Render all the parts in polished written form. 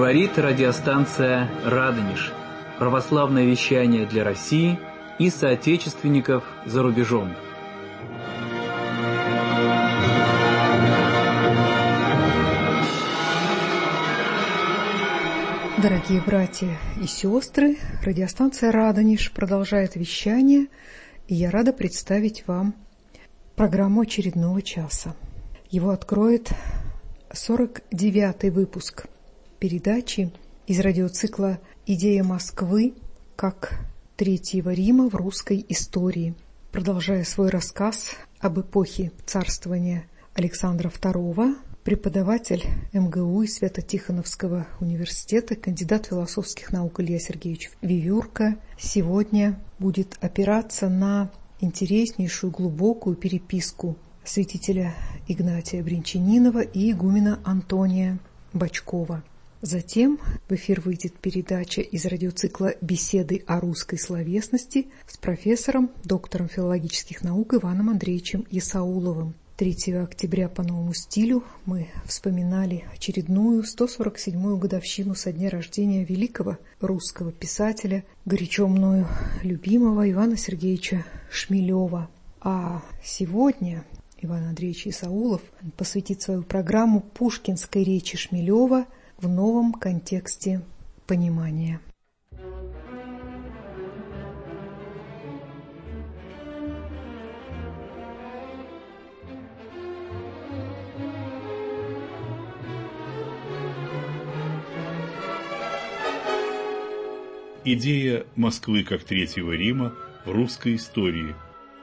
Говорит радиостанция «Радонеж». Православное вещание для России и соотечественников за рубежом. Дорогие братья и сестры, радиостанция «Радонеж» продолжает вещание, и я рада представить вам программу очередного часа. Его откроет 49-й выпуск передачи из радиоцикла «Идея Москвы как Третьего Рима в русской истории», продолжая свой рассказ об эпохе царствования Александра II, преподаватель МГУ и Свято-Тихоновского университета, кандидат философских наук Илья Сергеевич Вивюрка сегодня будет опираться на интереснейшую глубокую переписку святителя Игнатия Бринчанинова и игумена Антония Бочкова. Затем в эфир выйдет передача из радиоцикла «Беседы о русской словесности» с профессором, доктором филологических наук Иваном Андреевичем Исауловым. 3 октября по новому стилю мы вспоминали очередную 147-ю годовщину со дня рождения великого русского писателя, горячо мною любимого Ивана Сергеевича Шмелева. А сегодня Иван Андреевич Исаулов посвятит свою программу пушкинской речи Шмелева в новом контексте понимания. Идея Москвы как Третьего Рима в русской истории.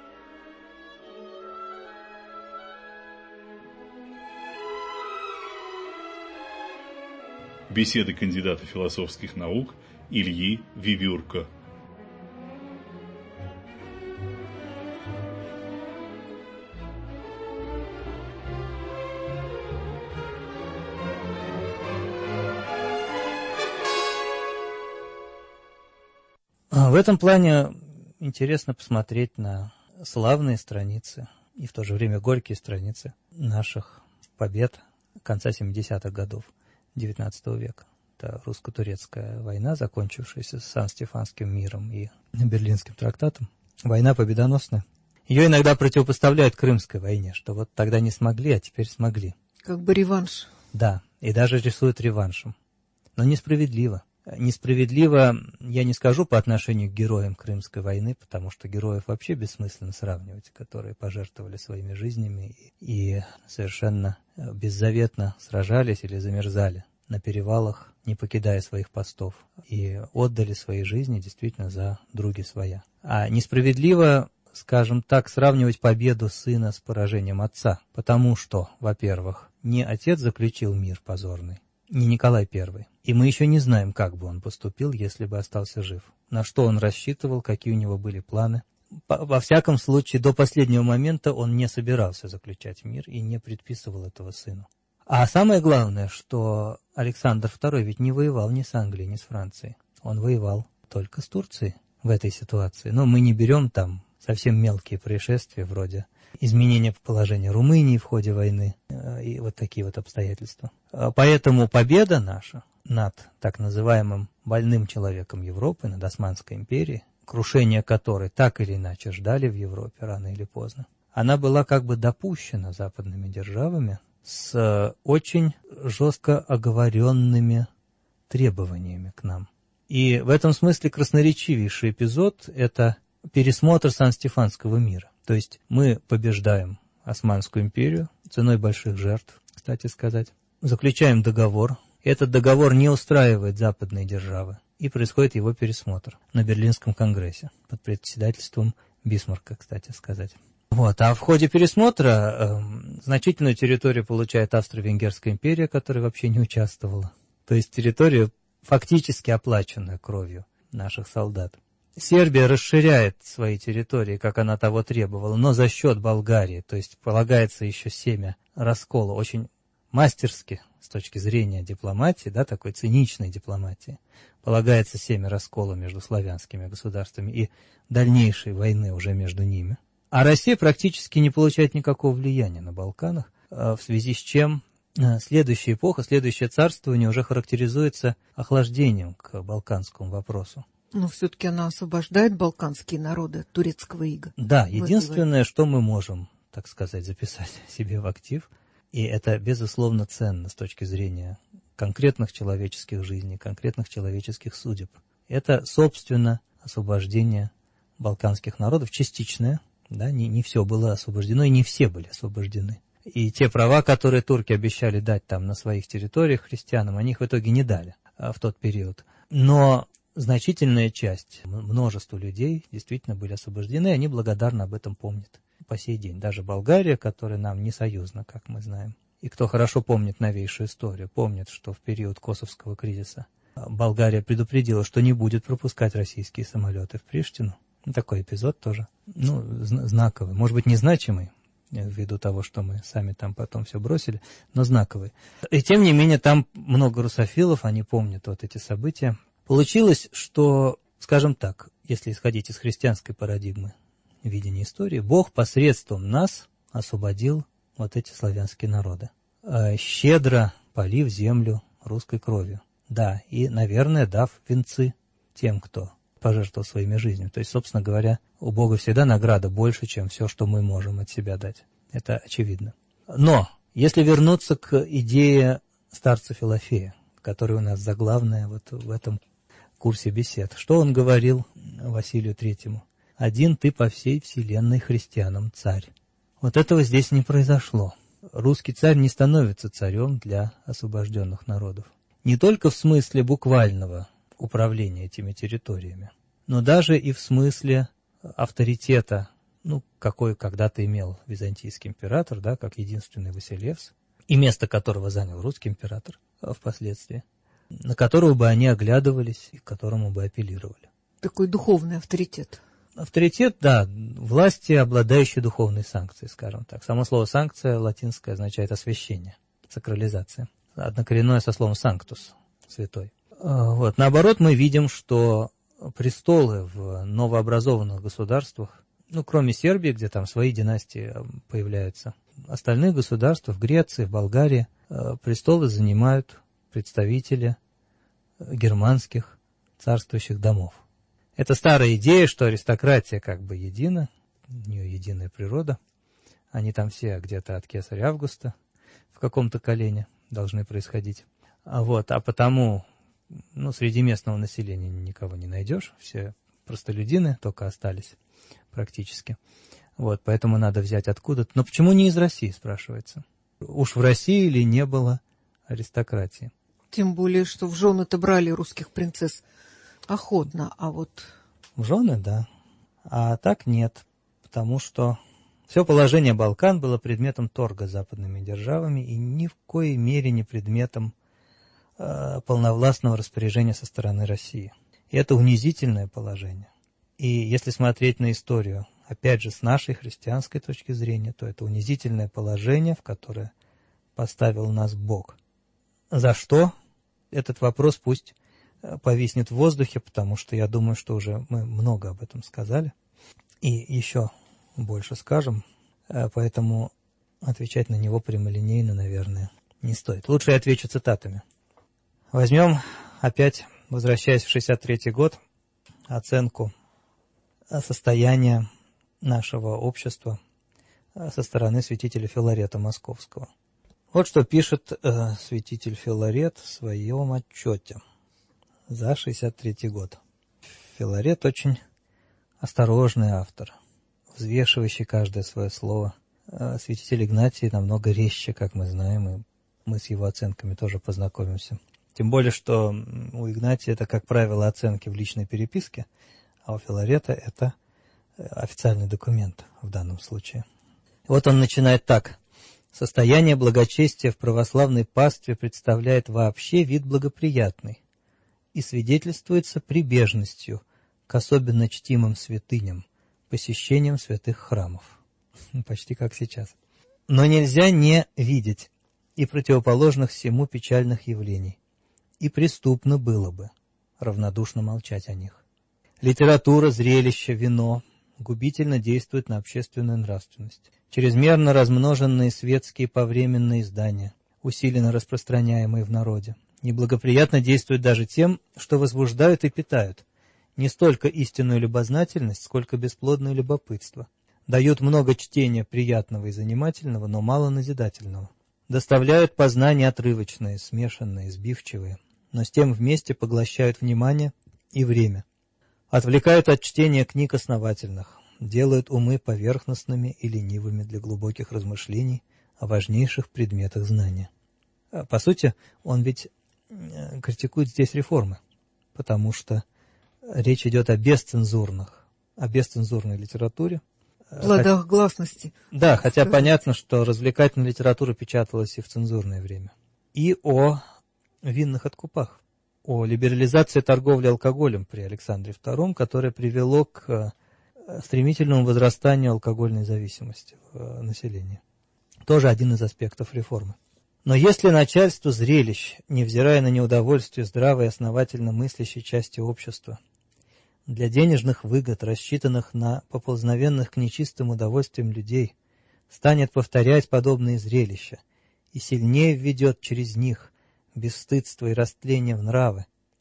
Беседы кандидата философских наук Ильи Вивюрка. В этом плане интересно посмотреть на славные страницы и в то же время горькие страницы наших побед конца 70-х годов XIX века. Это русско-турецкая война, закончившаяся Сан-Стефанским миром и Берлинским трактатом. Война победоносная. Ее иногда противопоставляют Крымской войне, что вот тогда не смогли, а теперь смогли. Как бы реванш. Да, и даже рисуют реваншем. Но несправедливо. Несправедливо, я не скажу по отношению к героям Крымской войны, потому что героев вообще бессмысленно сравнивать, которые пожертвовали своими жизнями и совершенно беззаветно сражались или замерзали на перевалах, не покидая своих постов, и отдали свои жизни действительно за други своя. А несправедливо, скажем так, сравнивать победу сына с поражением отца, потому что, во-первых, не отец заключил мир позорный, не Николай I. И мы еще не знаем, как бы он поступил, если бы остался жив. На что он рассчитывал, какие у него были планы. Во всяком случае, до последнего момента он не собирался заключать мир и не предписывал этого сыну. А самое главное, что Александр II ведь не воевал ни с Англией, ни с Францией. Он воевал только с Турцией в этой ситуации. Но мы не берем там совсем мелкие происшествия, вроде изменения положения Румынии в ходе войны и вот такие вот обстоятельства. Поэтому победа наша над так называемым больным человеком Европы, над Османской империей, крушение которой так или иначе ждали в Европе рано или поздно, она была как бы допущена западными державами с очень жестко оговоренными требованиями к нам. И в этом смысле красноречивейший эпизод – это пересмотр Сан-Стефанского мира. То есть мы побеждаем Османскую империю ценой больших жертв, кстати сказать, заключаем договор. Этот договор не устраивает западные державы, и происходит его пересмотр на Берлинском конгрессе под председательством Бисмарка, кстати сказать. А в ходе пересмотра значительную территорию получает Австро-Венгерская империя, которая вообще не участвовала. То есть территорию, фактически оплаченную кровью наших солдат. Сербия расширяет свои территории, как она того требовала, но за счет Болгарии, то есть полагается еще семя раскола, очень мастерски с точки зрения дипломатии, да, такой циничной дипломатии, полагается семя раскола между славянскими государствами и дальнейшей войны уже между ними. А Россия практически не получает никакого влияния на Балканах, в связи с чем следующая эпоха, следующее царствование уже характеризуется охлаждением к балканскому вопросу. Но все-таки она освобождает балканские народы от турецкого ига. Да, единственное, что мы можем, так сказать, записать себе в актив, и это, безусловно, ценно с точки зрения конкретных человеческих жизней, конкретных человеческих судеб. Это, собственно, освобождение балканских народов, частичное, да, не все было освобождено, и не все были освобождены. И те права, которые турки обещали дать там на своих территориях христианам, они их в итоге не дали в тот период. Но значительная часть, множество людей действительно были освобождены, и они благодарно об этом помнят по сей день. Даже Болгария, которая нам не союзна, как мы знаем. И кто хорошо помнит новейшую историю, помнит, что в период Косовского кризиса Болгария предупредила, что не будет пропускать российские самолеты в Приштину. Такой эпизод тоже, знаковый, может быть, незначимый, ввиду того, что мы сами там потом все бросили, но знаковый. И тем не менее, там много русофилов, они помнят вот эти события. Получилось, что, скажем так, если исходить из христианской парадигмы видения истории, Бог посредством нас освободил вот эти славянские народы, щедро полив землю русской кровью. Да, и, наверное, дав венцы тем, кто пожертвовал своими жизнями. То есть, собственно говоря, у Бога всегда награда больше, чем все, что мы можем от себя дать. Это очевидно. Но, если вернуться к идее старца Филофея, который у нас заглавная вот в этом курсе бесед, что он говорил Василию Третьему? «Один ты по всей вселенной христианам царь». Вот этого здесь не произошло. Русский царь не становится царем для освобожденных народов. Не только в смысле буквального управления этими территориями, но даже и в смысле авторитета, какой когда-то имел византийский император, да, как единственный Василевс, и место которого занял русский император впоследствии, на которого бы они оглядывались и к которому бы апеллировали. Такой духовный авторитет. Авторитет, да, власти, обладающие духовной санкцией, скажем так. Само слово «санкция» латинское означает освящение, сакрализация. Однокоренное со словом «санктус» — святой. Вот. Наоборот, мы видим, что престолы в новообразованных государствах, кроме Сербии, где там свои династии появляются, остальных государствах, в Греции, в Болгарии, престолы занимают представители германских царствующих домов. Это старая идея, что аристократия как бы едина, у нее единая природа. Они там все где-то от кесаря Августа в каком-то колене должны происходить. А потому, среди местного населения никого не найдешь, все простолюдины только остались практически. Вот, поэтому надо взять откуда-то. Но почему не из России, спрашивается? Уж в России ли не было аристократии? Тем более, что в жены-то брали русских принцесс охотно, а вот... В жены, да. А так нет, потому что все положение Балкан было предметом торга с западными державами и ни в коей мере не предметом полновластного распоряжения со стороны России. И это унизительное положение. И если смотреть на историю, опять же, с нашей христианской точки зрения, то это унизительное положение, в которое поставил нас Бог. За что? Этот вопрос пусть повиснет в воздухе, потому что я думаю, что уже мы много об этом сказали. И еще больше скажем, поэтому отвечать на него прямолинейно, наверное, не стоит. Лучше я отвечу цитатами. Возьмем опять, возвращаясь в 1963 год, оценку состояния нашего общества со стороны святителя Филарета Московского. Вот что пишет святитель Филарет в своем отчете за 1963 год. Филарет очень осторожный автор, взвешивающий каждое свое слово. Святитель Игнатий намного резче, как мы знаем, и мы с его оценками тоже познакомимся. Тем более, что у Игнатия это, как правило, оценки в личной переписке, а у Филарета это официальный документ в данном случае. Вот он начинает так. Состояние благочестия в православной пастве представляет вообще вид благоприятный и свидетельствуется прибежностью к особенно чтимым святыням, посещением святых храмов. Почти как сейчас. Но нельзя не видеть и противоположных всему печальных явлений, и преступно было бы равнодушно молчать о них. Литература, зрелище, вино губительно действуют на общественную нравственность. Чрезмерно размноженные светские повременные издания усиленно распространяемые в народе, неблагоприятно действуют даже тем, что возбуждают и питают не столько истинную любознательность, сколько бесплодное любопытство, дают много чтения приятного и занимательного, но мало назидательного, доставляют познания отрывочные, смешанные, сбивчивые, но с тем вместе поглощают внимание и время, отвлекают от чтения книг основательных, делают умы поверхностными и ленивыми для глубоких размышлений о важнейших предметах знания. По сути, он ведь критикует здесь реформы, потому что речь идет о бесцензурной литературе. Плодах гласности. Да, хотя понятно, что развлекательная литература печаталась и в цензурное время. И о винных откупах, о либерализации торговли алкоголем при Александре II, которое привело к стремительному возрастанию алкогольной зависимости в населении. Тоже один из аспектов реформы. Но если начальству зрелищ, невзирая на неудовольствие здравой и основательно мыслящей части общества, для денежных выгод, рассчитанных на поползновенных к нечистым удовольствиям людей, станет повторять подобные зрелища и сильнее введет через них бесстыдство и растление в нравы,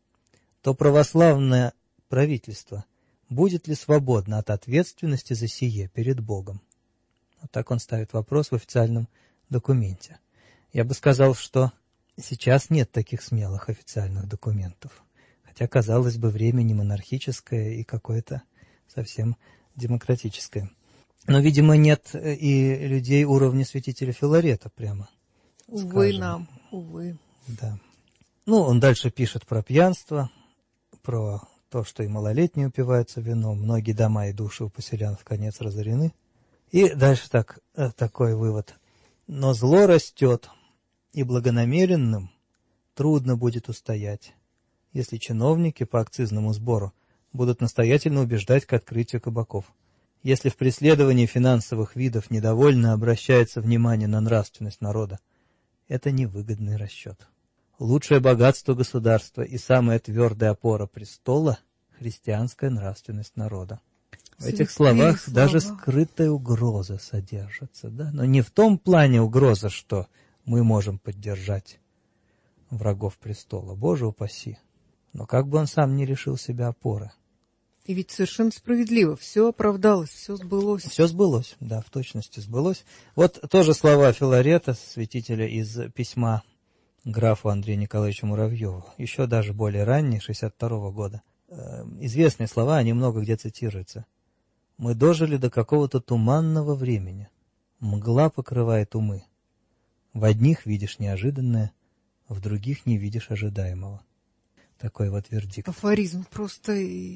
то православное правительство будет ли свободно от ответственности за сие перед Богом? Вот так он ставит вопрос в официальном документе. Я бы сказал, что сейчас нет таких смелых официальных документов. Хотя, казалось бы, время не монархическое и какое-то совсем демократическое. Но, видимо, нет и людей уровня святителя Филарета прямо. Увы скажем. нам, увы. Да. Ну, он дальше пишет про пьянство, про то, что и малолетние упиваются вином, многие дома и души у поселян вконец разорены. И дальше такой вывод. Но зло растет, и благонамеренным трудно будет устоять, если чиновники по акцизному сбору будут настоятельно убеждать к открытию кабаков. Если в преследовании финансовых видов недовольно обращается внимание на нравственность народа, это невыгодный расчет. Лучшее богатство государства и самая твердая опора престола – христианская нравственность народа. В этих словах даже скрытая угроза содержится, да? Но не в том плане угроза, что мы можем поддержать врагов престола, Боже упаси, но как бы он сам не лишил себя опоры. И ведь совершенно справедливо, все оправдалось, все сбылось. Все сбылось, да, в точности сбылось. Вот тоже слова Филарета, святителя из письма графу Андрею Николаевичу Муравьеву, еще даже более ранние, 62 года. Известные слова, они много где цитируются. «Мы дожили до какого-то туманного времени. Мгла покрывает умы. В одних видишь неожиданное, в других не видишь ожидаемого». Такой вот вердикт. Афоризм просто,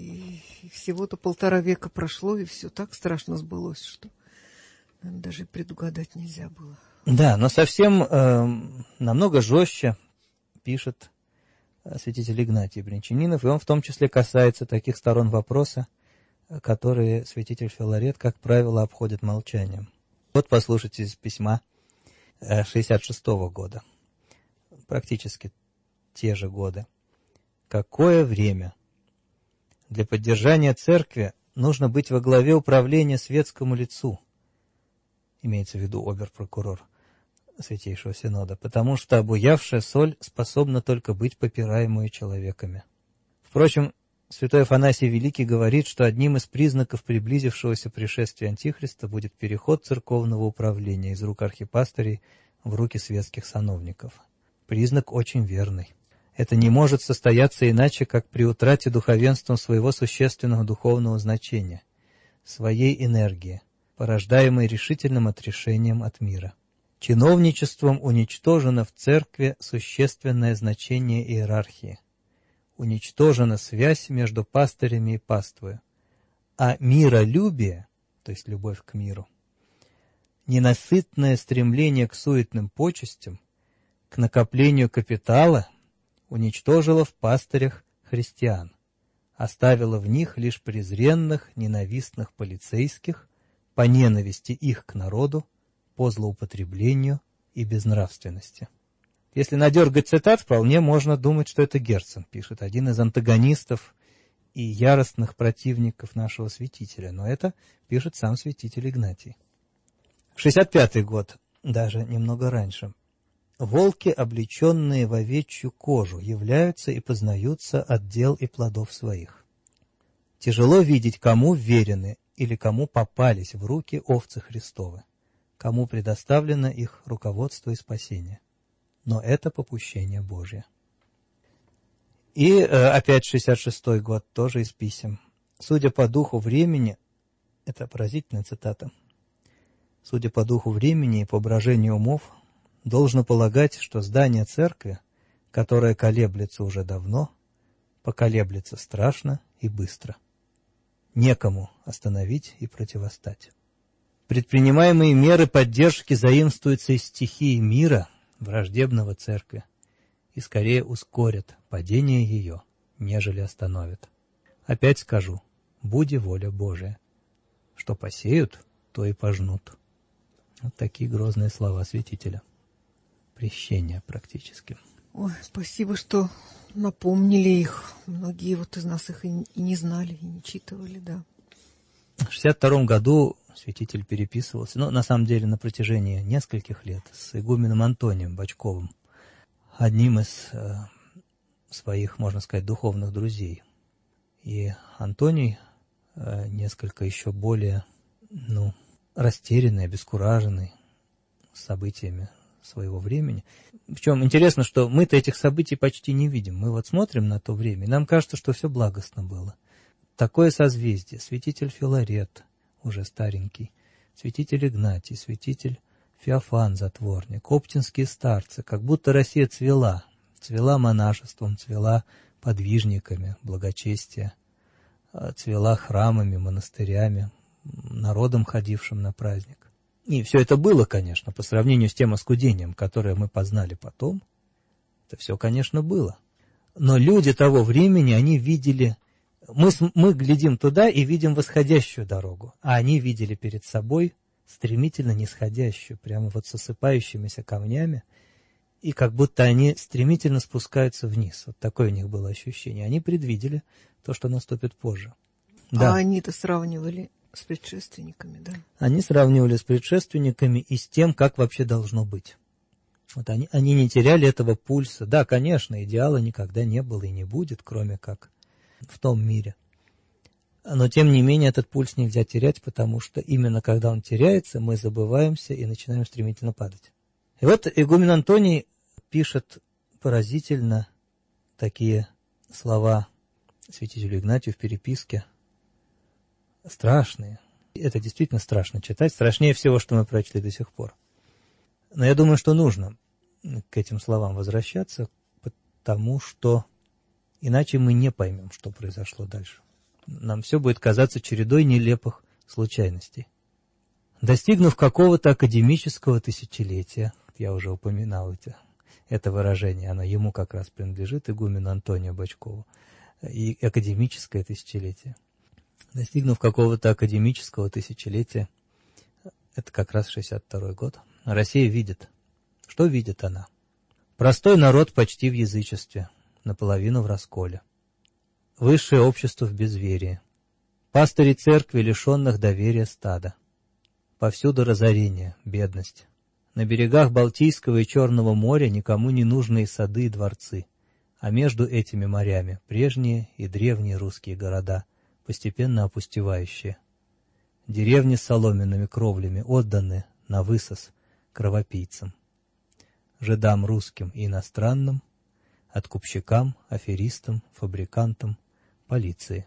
и всего-то 1,5 века прошло, и все так страшно сбылось, что даже предугадать нельзя было. Да, но совсем намного жестче пишет святитель Игнатий Брянчанинов, и он в том числе касается таких сторон вопроса, которые святитель Филарет, как правило, обходит молчанием. Вот послушайте из письма 66 года, практически те же годы. Какое время! Для поддержания церкви нужно быть во главе управления светскому лицу, имеется в виду обер-прокурор Святейшего Синода, потому что обуявшая соль способна только быть попираемой человеками. Впрочем, святой Афанасий Великий говорит, что одним из признаков приблизившегося пришествия Антихриста будет переход церковного управления из рук архипастырей в руки светских сановников. Признак очень верный. Это не может состояться иначе, как при утрате духовенством своего существенного духовного значения, своей энергии, порождаемой решительным отрешением от мира. Чиновничеством уничтожено в церкви существенное значение иерархии. Уничтожена связь между пастырями и паствою. А миролюбие, то есть любовь к миру, ненасытное стремление к суетным почестям, к накоплению капитала уничтожило в пастырях христиан, оставило в них лишь презренных, ненавистных полицейских, по ненависти их к народу, по злоупотреблению и безнравственности. Если надергать цитат, вполне можно думать, что это Герцен пишет, один из антагонистов и яростных противников нашего святителя, но это пишет сам святитель Игнатий. 65-й год, даже немного раньше. волки, облеченные в овечью кожу, являются и познаются от дел и плодов своих. Тяжело видеть, кому вверены или кому попались в руки овцы Христовы, кому предоставлено их руководство и спасение. Но это попущение Божье. И опять 66-й год, тоже из писем. Судя по духу времени, это поразительная цитата, судя по духу времени и по брожению умов, должно полагать, что здание церкви, которое колеблется уже давно, поколеблется страшно и быстро. Некому остановить и противостать. Предпринимаемые меры поддержки заимствуются из стихии мира, враждебного церкви, и скорее ускорят падение ее, нежели остановят. Опять скажу, буди воля Божия. Что посеют, то и пожнут. Вот такие грозные слова святителя. Прещение практически. Ой, спасибо, что напомнили их. Многие вот из нас их и не знали, и не читывали, да. В 62 году святитель переписывался, на самом деле на протяжении нескольких лет, с игуменом Антонием Бочковым, одним из своих, можно сказать, духовных друзей. И Антоний несколько еще более, растерянный, обескураженный событиями своего времени. Причем интересно, что мы-то этих событий почти не видим. Мы вот смотрим на то время, и нам кажется, что все благостно было. Такое созвездие. Святитель Филарет, уже старенький, святитель Игнатий, святитель Феофан, затворник, оптинские старцы. Как будто Россия цвела. Цвела монашеством, цвела подвижниками, благочестия, цвела храмами, монастырями, народом, ходившим на праздник. И все это было, конечно, по сравнению с тем оскудением, которое мы познали потом. Это все, конечно, было. Но люди того времени, они видели... Мы глядим туда и видим восходящую дорогу, а они видели перед собой стремительно нисходящую, прямо вот с осыпающимися камнями, и как будто они стремительно спускаются вниз. Вот такое у них было ощущение. Они предвидели то, что наступит позже. Да. А они-то сравнивали с предшественниками, да? Они сравнивали с предшественниками и с тем, как вообще должно быть. Вот они не теряли этого пульса. Да, конечно, идеала никогда не было и не будет, кроме как в том мире. Но, тем не менее, этот пульс нельзя терять, потому что именно когда он теряется, мы забываемся и начинаем стремительно падать. И вот игумен Антоний пишет поразительно такие слова святителю Игнатию в переписке. Страшные. Это действительно страшно читать. Страшнее всего, что мы прочли до сих пор. Но я думаю, что нужно к этим словам возвращаться, потому что иначе мы не поймем, что произошло дальше. Нам все будет казаться чередой нелепых случайностей. Достигнув какого-то академического тысячелетия, я уже упоминал это выражение, оно ему как раз принадлежит, игумену Антонию Бочкову, и академическое тысячелетие. Достигнув какого-то академического тысячелетия, это как раз 62-й год, Россия видит. Что видит она? Простой народ почти в язычестве, наполовину в расколе. Высшее общество в безверии. Пастыри церкви, лишенных доверия стада. Повсюду разорение, бедность. На берегах Балтийского и Черного моря никому не нужные сады и дворцы, а между этими морями прежние и древние русские города, постепенно опустевающие. Деревни с соломенными кровлями отданы на высос кровопийцам, жидам русским и иностранным, откупщикам, аферистам, фабрикантам, полиции.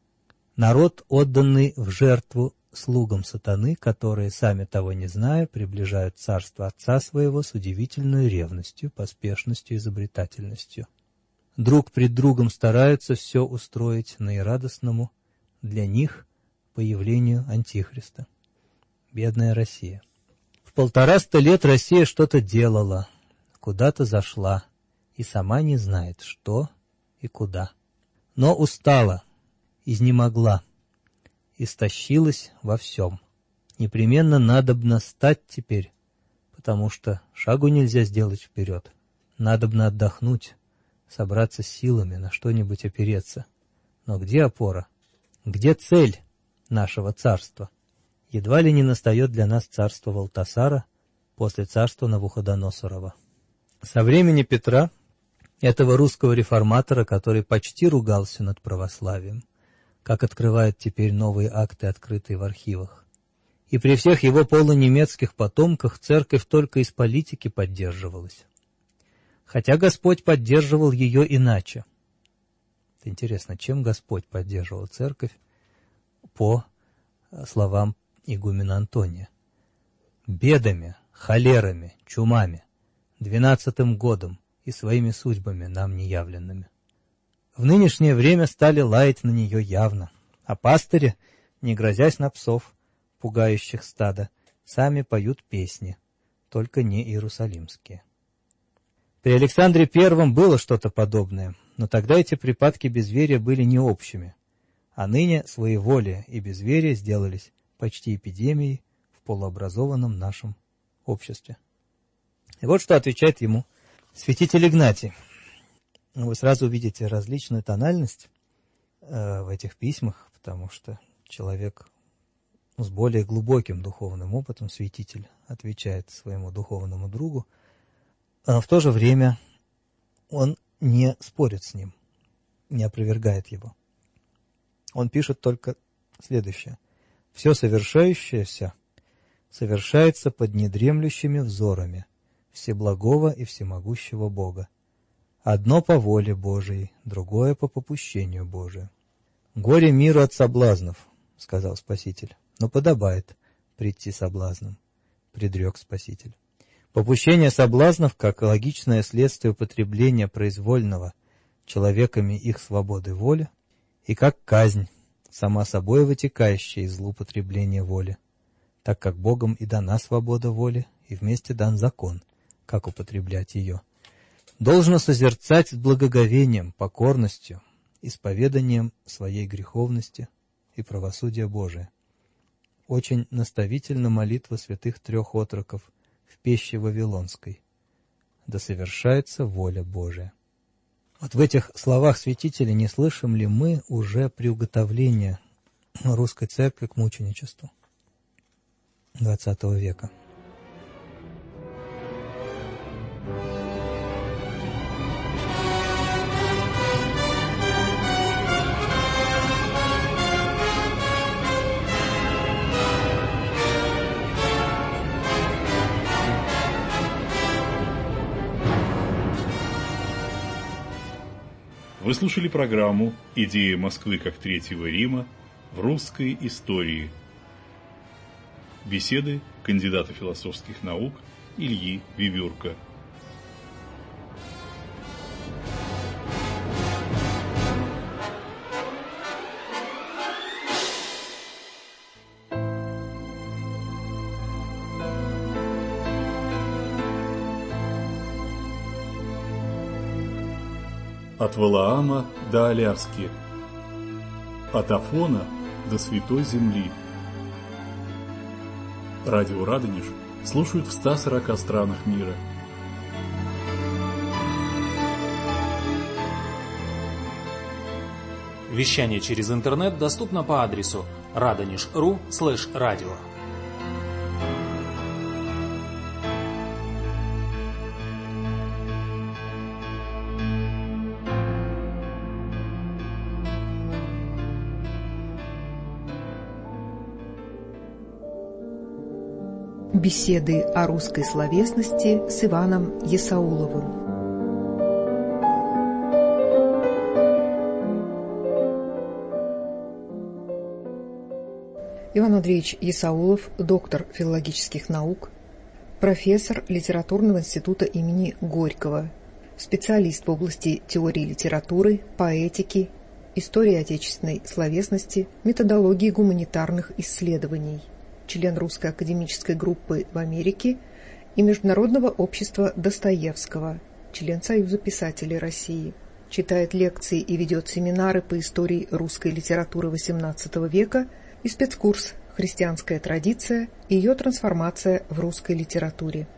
Народ, отданный в жертву слугам сатаны, которые, сами того не зная, приближают царство Отца Своего с удивительной ревностью, поспешностью и изобретательностью. Друг пред другом стараются все устроить наирадостному для них появлению Антихриста. Бедная Россия. В 150 лет Россия что-то делала, куда-то зашла, и сама не знает, что и куда. Но устала, изнемогла, истощилась во всем. Непременно надобно стать теперь, потому что шагу нельзя сделать вперед. Надобно отдохнуть, собраться с силами, на что-нибудь опереться. Но где опора? Где цель нашего царства? Едва ли не настает для нас царство Валтасара после царства Навуходоносорова. Со времени Петра, этого русского реформатора, который почти ругался над православием, как открывают теперь новые акты, открытые в архивах, и при всех его полунемецких потомках церковь только из политики поддерживалась. Хотя Господь поддерживал ее иначе. Интересно, чем Господь поддерживал церковь по словам игумена Антония? Бедами, холерами, чумами, 12-м годом и своими судьбами нам неявленными. В нынешнее время стали лаять на нее явно, а пастыри, не грозясь на псов, пугающих стадо, сами поют песни, только не иерусалимские. При Александре I было что-то подобное, но тогда эти припадки безверия были не общими, а ныне своеволие и безверие сделались почти эпидемией в полуобразованном нашем обществе. И вот что отвечает ему святитель Игнатий. Вы сразу увидите различную тональность в этих письмах, потому что человек с более глубоким духовным опытом, святитель, отвечает своему духовному другу, а в то же время он не спорит с ним, не опровергает его. Он пишет только следующее. «Все совершающееся совершается под недремлющими взорами всеблагого и всемогущего Бога. Одно по воле Божией, другое по попущению Божию. Горе миру от соблазнов, — сказал Спаситель, — но подобает прийти соблазном, — предрек Спаситель. Попущение соблазнов, как логичное следствие употребления произвольного человеками их свободы воли, и как казнь, сама собой вытекающая из злоупотребления воли, так как Богом и дана свобода воли, и вместе дан закон, как употреблять ее, должно созерцать с благоговением, покорностью, исповеданием своей греховности и правосудия Божия. Очень наставительна молитва святых 3 отроков в пеще Вавилонской. Да совершается воля Божия. Вот в этих словах святителя не слышим ли мы уже приуготовления русской церкви к мученичеству XX века? Вы слушали программу «Идея Москвы как Третьего Рима в русской истории». Беседы кандидата философских наук Ильи Вивюрка. От Валаама до Аляски, от Афона до Святой Земли. Радио Радонеж слушают в 140 странах мира. Вещание через интернет доступно по адресу radonish.ru/radio. Беседы о русской словесности с Иваном Есауловым. Иван Андреевич Есаулов, доктор филологических наук, профессор Литературного института имени Горького, специалист в области теории литературы, поэтики, истории отечественной словесности, методологии гуманитарных исследований, член Русской академической группы в Америке и Международного общества Достоевского, член Союза писателей России. Читает лекции и ведет семинары по истории русской литературы XVIII века и спецкурс «Христианская традиция и ее трансформация в русской литературе».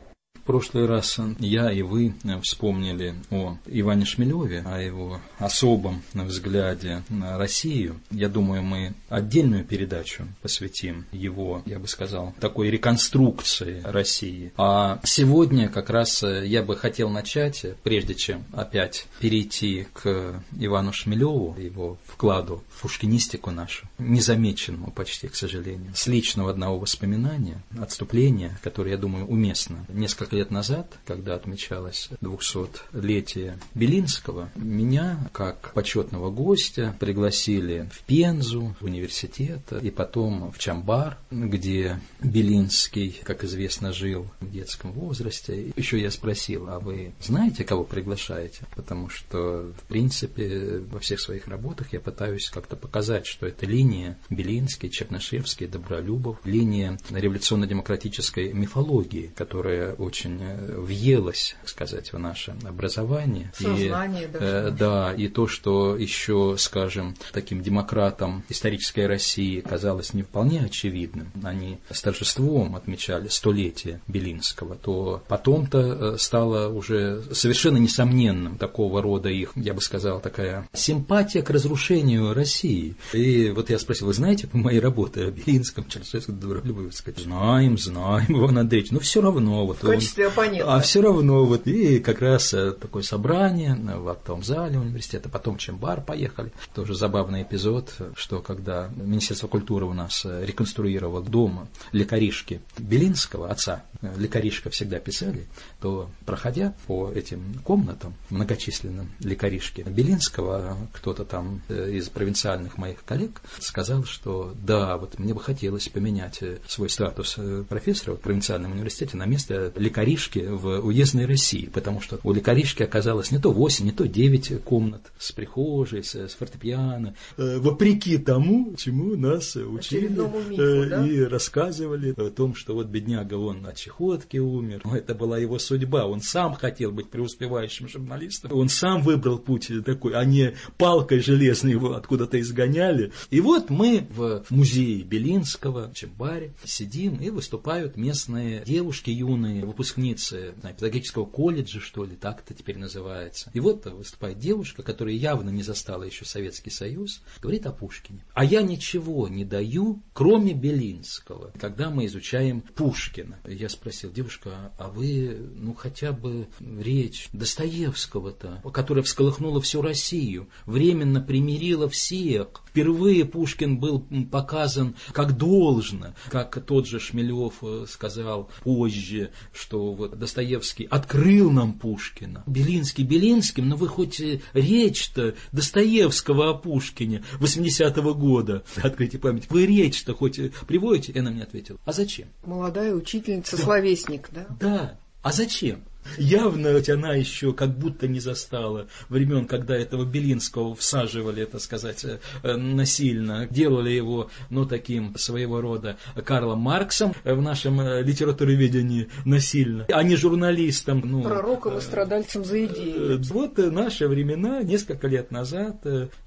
прошлый раз я и вы вспомнили о Иване Шмелеве, о его особом взгляде на Россию. Я думаю, мы отдельную передачу посвятим его, я бы сказал, такой реконструкции России. А сегодня как раз я бы хотел начать, прежде чем опять перейти к Ивану Шмелеву, его вкладу в пушкинистику нашу, незамеченному почти, к сожалению, с личного одного воспоминания, отступления, которое, я думаю, уместно. Несколько лет назад, когда отмечалось 200-летие Белинского, меня, как почетного гостя, пригласили в Пензу, в университет, и потом в Чамбар, где Белинский, как известно, жил в детском возрасте. Еще я спросил, а вы знаете, кого приглашаете? Потому что, в принципе, во всех своих работах я пытаюсь как-то показать, что это линия Белинский, Чернышевский, Добролюбов, линия революционно-демократической мифологии, которая очень въелась, так сказать, в наше образование. Сознание даже. Да, и то, что еще, скажем, таким демократам исторической России казалось не вполне очевидным, они с торжеством отмечали столетие Белинского, то потом-то стало уже совершенно несомненным такого рода их, я бы сказал, такая симпатия к разрушению России. И вот я спросил, вы знаете по моей работе о Белинском, Чернышевском, Добролюбове? Знаем, Иван Андреевич, но все равно. Вот в качестве оппонента. А все равно, вот, и как раз такое собрание в актовом зале университета, потом в Чамбар поехали. Тоже забавный эпизод, что когда Министерство культуры у нас реконструировало дом лекаришки Белинского, отца, лекаришка всегда писали, то, проходя по этим комнатам многочисленным лекаришки Белинского, кто-то там из провинциальных моих коллег сказал, что да, вот мне бы хотелось поменять свой статус профессора в провинциальном университете на место лекаришки в уездной России, потому что у лекаришки оказалось не то 8, не то 9 комнат с прихожей, с фортепиано, вопреки тому, чему нас учили мифу, да? И рассказывали о том, что вот бедняга, он от чехотки умер, но это была его судьба, он сам хотел быть преуспевающим журналистом, он сам выбрал путь такой, а не палкой железной его откуда-то изгоняли. И вот мы в музее Белинского в Чамбаре сидим, и выступают местные девушки юные, выпускницы педагогического колледжа, что ли, так это теперь называется. И вот выступает девушка, которая явно не застала еще Советский Союз, говорит о Пушкине. А я ничего не даю, кроме Белинского, когда мы изучаем Пушкина. Я спросил, девушка, а вы, хотя бы речь Достоевского-то, которая всколыхнула всю Россию, временно примирила всех. Впервые Пушкин был показан как должно, как тот же Шмелев сказал позже, что вот Достоевский открыл нам Пушкина. Белинский Белинским, но вы хоть речь-то Достоевского о Пушкине 80-го года, откройте память, вы речь-то хоть приводите? И она мне ответила, а зачем? Молодая учительница, словесник, да? Да, а зачем? Явно ведь она еще как будто не застала времен, когда этого Белинского всаживали, так сказать, насильно, делали его, таким своего рода Карлом Марксом в нашем литературоведении насильно, а не журналистом. Пророком и страдальцем за идеи. Вот наши времена, несколько лет назад,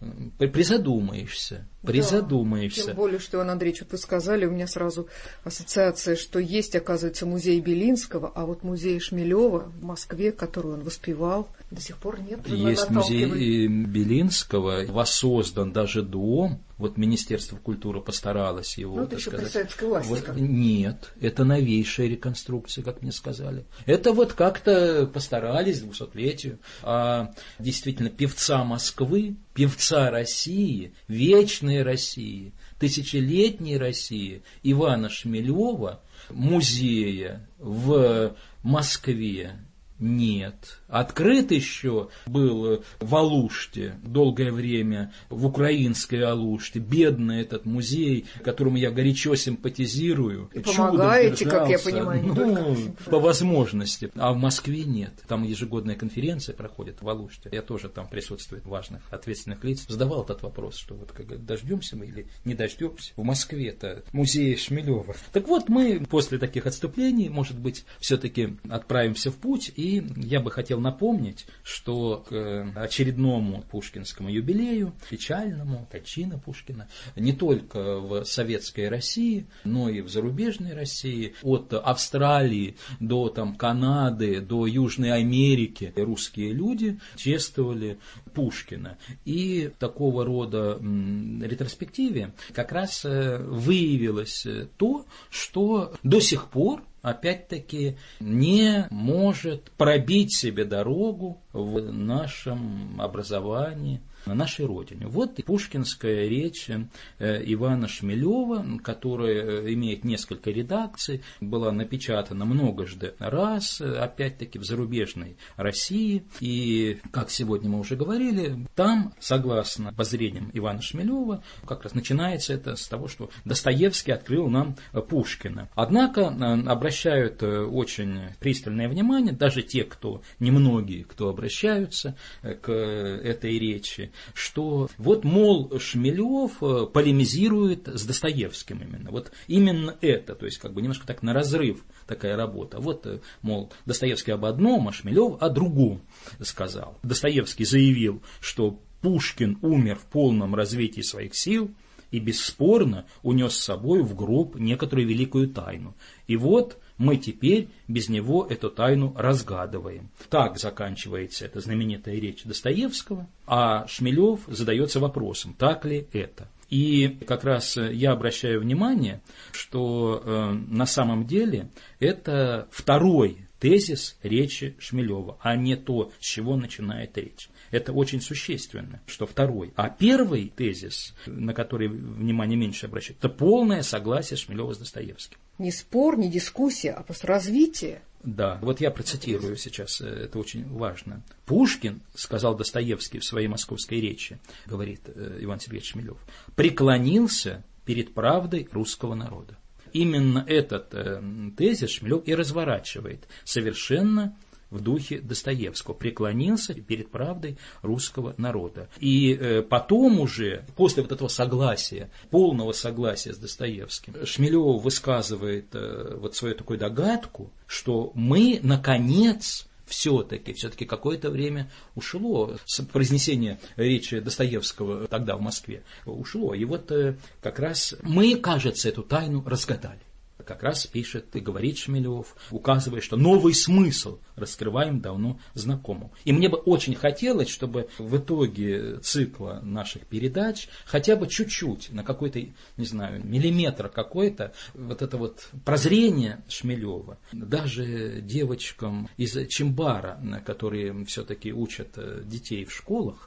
призадумаешься. Тем более, что, Иван Андреевич, вот вы сказали, у меня сразу ассоциация, что есть, оказывается, музей Белинского, а вот музей Шмелева в Москве, который он воспевал, до сих пор нет. Есть музей Белинского, воссоздан даже дом. Вот Министерство культуры постаралось его, это еще при советской власти. Нет, это новейшая реконструкция, как мне сказали. Это вот как-то постарались к 200-летию. А действительно, певца Москвы, певца России, вечной России, тысячелетней России Ивана Шмелева, музея в Москве нет. Открыт еще был в Алуште долгое время, в украинской Алуште, бедный этот музей, которому я горячо симпатизирую. И помогаете, как я понимаю. По возможности. А в Москве нет. Там ежегодная конференция проходит в Алуште. Я тоже там присутствую, важных, ответственных лиц. Задавал этот вопрос, что вот как дождемся мы или не дождемся. В Москве-то музей Шмелева. Так вот, мы после таких отступлений, может быть, все-таки отправимся в путь и И я бы хотел напомнить, что к очередному пушкинскому юбилею, печальному, кончина Пушкина, не только в советской России, но и в зарубежной России, от Австралии до Канады, до Южной Америки, русские люди чествовали Пушкина. И в такого рода ретроспективе как раз выявилось то, что до сих пор опять-таки не может пробить себе дорогу в нашем образовании, на нашей родине. Вот пушкинская речь Ивана Шмелева, которая имеет несколько редакций, была напечатана многожды раз, опять-таки в зарубежной России. И, как сегодня мы уже говорили, там, согласно обозрениям Ивана Шмелева, как раз начинается это с того, что Достоевский открыл нам Пушкина. Однако обращают очень пристальное внимание, даже те, немногие, кто обращаются к этой речи, что вот, мол, Шмелев полемизирует с Достоевским именно. Вот именно это, то есть как бы немножко так на разрыв такая работа. Вот, мол, Достоевский об одном, а Шмелев о другом сказал. Достоевский заявил, что Пушкин умер в полном развитии своих сил и бесспорно унес с собой в гроб некоторую великую тайну. И вот мы теперь без него эту тайну разгадываем. Так заканчивается эта знаменитая речь Достоевского, а Шмелев задается вопросом, так ли это. И как раз я обращаю внимание, что на самом деле это второй тезис речи Шмелева, а не то, с чего начинает речь. Это очень существенно, что второй. А первый тезис, на который внимание меньше обращают, это полное согласие Шмелева с Достоевским. Не спор, не дискуссия, а просто развитие. Да, вот я процитирую сейчас, это очень важно. Пушкин, сказал Достоевский в своей московской речи, говорит Иван Сергеевич Шмелев, преклонился перед правдой русского народа. Именно этот тезис Шмелев и разворачивает совершенно в духе Достоевского. Преклонился перед правдой русского народа. И потом уже, после вот этого согласия, полного согласия с Достоевским, Шмелев высказывает вот свою такую догадку, что мы, наконец, все-таки какое-то время ушло с произнесения речи Достоевского тогда в Москве. Ушло. И вот как раз мы, кажется, эту тайну разгадали. Как раз пишет и говорит Шмелев, указывая, что новый смысл раскрываем давно знакомому. И мне бы очень хотелось, чтобы в итоге цикла наших передач хотя бы чуть-чуть, на какой-то, не знаю, миллиметр какой-то, вот это вот прозрение Шмелева, даже девочкам из Чимбара, которые все-таки учат детей в школах,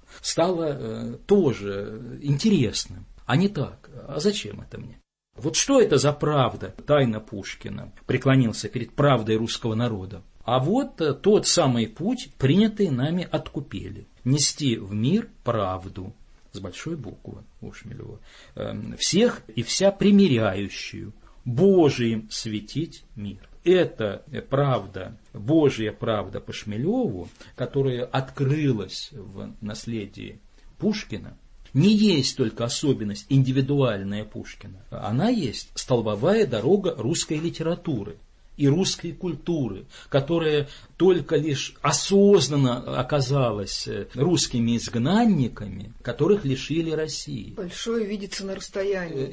стало тоже интересным. А не так. А зачем это мне? Вот что это за правда, тайна Пушкина, преклонился перед правдой русского народа? А вот тот самый путь, принятый нами от Купели, нести в мир правду, с большой буквы у Шмелева, всех и вся примиряющую, Божиим светить мир. Это правда, Божья правда по Шмелеву, которая открылась в наследии Пушкина, не есть только особенность индивидуальная Пушкина, она есть столбовая дорога русской литературы и русской культуры, которая только лишь осознанно оказалась русскими изгнанниками, которых лишили России. Большое видится на расстоянии.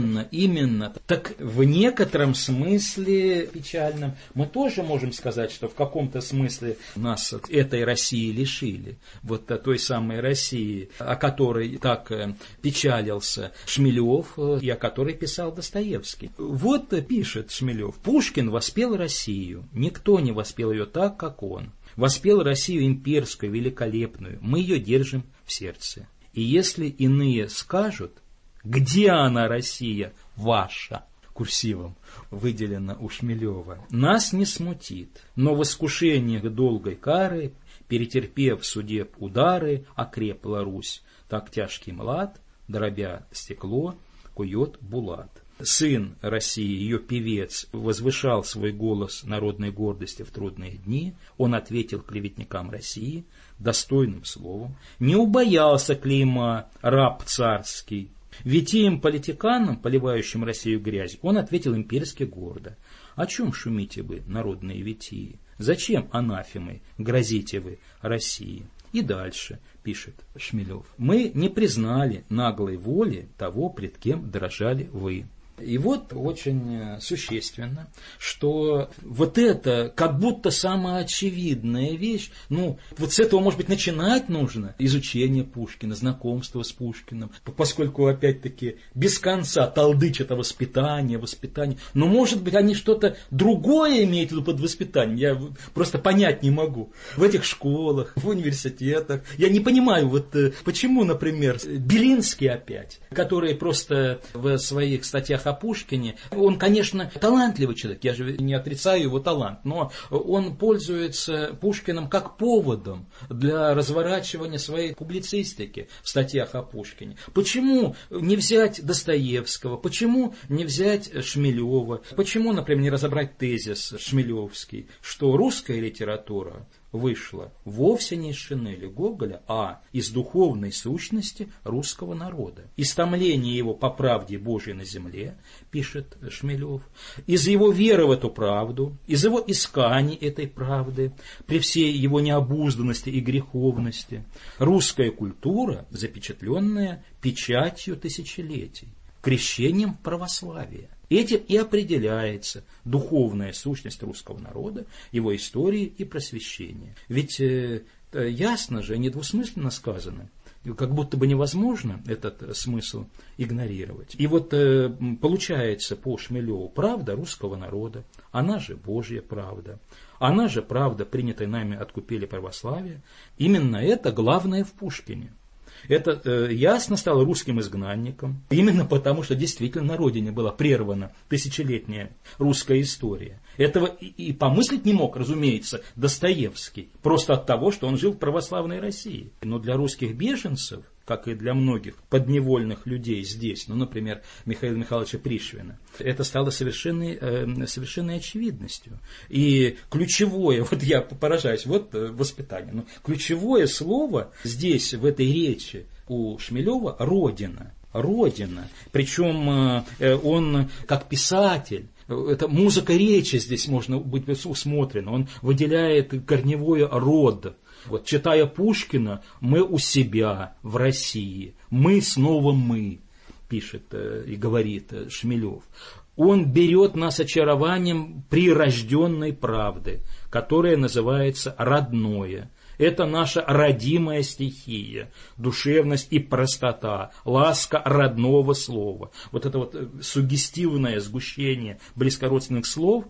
Именно. Так в некотором смысле печальном мы тоже можем сказать, что в каком-то смысле нас этой России лишили. Вот той самой России, о которой так печалился Шмелев и о которой писал Достоевский. Вот пишет Шмелев: Пушкин воспел Россию, никто не воспел ее так, как он. Воспел Россию имперскую, великолепную, мы ее держим в сердце. И если иные скажут, где она, Россия, ваша, курсивом выделено у Шмелева, нас не смутит, но в искушениях долгой кары, перетерпев судеб удары, окрепла Русь, так тяжкий млад, дробя стекло, кует булат. Сын России, ее певец, возвышал свой голос народной гордости в трудные дни. Он ответил клеветникам России достойным словом. Не убоялся клейма раб царский. Витием политиканам, поливающим Россию грязью, он ответил имперски гордо. О чем шумите вы, народные витии? Зачем анафемой грозите вы России? И дальше пишет Шмелев. Мы не признали наглой воли того, пред кем дрожали вы. И вот очень существенно, что вот это как будто самая очевидная вещь, вот с этого, может быть, начинать нужно изучение Пушкина, знакомство с Пушкиным, поскольку, опять-таки, без конца толдычат о воспитании, но, может быть, они что-то другое имеют в виду под воспитанием, я просто понять не могу. В этих школах, в университетах, я не понимаю, почему, например, Белинский опять, который просто в своих статьях о Пушкине, он, конечно, талантливый человек, я же не отрицаю его талант, но он пользуется Пушкиным как поводом для разворачивания своей публицистики в статьях о Пушкине. Почему не взять Достоевского, почему не взять Шмелева, почему, например, не разобрать тезис шмелевский, что русская литература вышла вовсе не из Шинели Гоголя, а из духовной сущности русского народа. Из томления его по правде Божией на земле, пишет Шмелев, из его веры в эту правду, из его исканий этой правды, при всей его необузданности и греховности, русская культура, запечатленная печатью тысячелетий, крещением православия. Этим и определяется духовная сущность русского народа, его истории и просвещения. Ведь ясно же, недвусмысленно сказано, как будто бы невозможно этот смысл игнорировать. И получается по Шмелеву правда русского народа, она же Божья правда, она же правда, принятая нами от купели православия. Именно это главное в Пушкине. Это ясно стало русским изгнанником, именно потому, что действительно на родине была прервана тысячелетняя русская история. Этого и помыслить не мог, разумеется, Достоевский, просто от того, что он жил в православной России. Но для русских беженцев, как и для многих подневольных людей здесь, например, Михаила Михайловича Пришвина, это стало совершенной очевидностью. И ключевое, я поражаюсь, воспитание, ключевое слово здесь, в этой речи у Шмелева, «родина». Родина. Причем он, как писатель, это музыка речи здесь можно быть усмотрена, он выделяет корневое «род». Читая Пушкина, мы у себя в России, мы снова мы, пишет и говорит Шмелев. Он берет нас очарованием прирожденной правды, которая называется родное. Это наша родимая стихия, душевность и простота, ласка родного слова. Это суггестивное сгущение близкородственных слов,